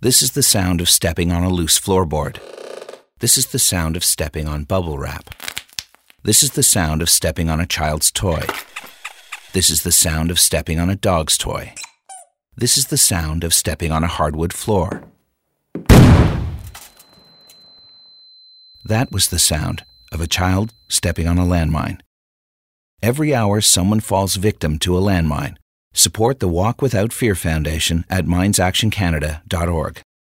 This is the sound of stepping on a loose floorboard. This is the sound of stepping on bubble wrap. This is the sound of stepping on a child's toy. This is the sound of stepping on a dog's toy. This is the sound of stepping on a hardwood floor. That was the sound of a child stepping on a landmine. Every hour someone falls victim to a landmine. Support the Walk Without Fear Foundation at minesactioncanada.org.